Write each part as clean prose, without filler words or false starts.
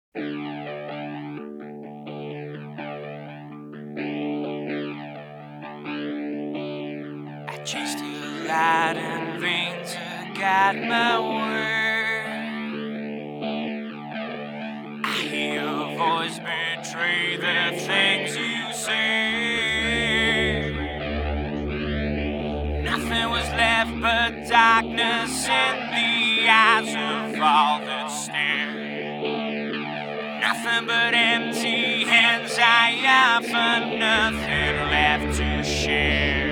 I chased your light in vain to guide my word. I hear your voice betray the things you say. Nothing was left but darkness in the eyes of all that stare. Nothing but empty hands I offer, nothing left to share.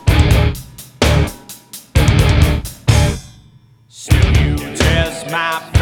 Still you test my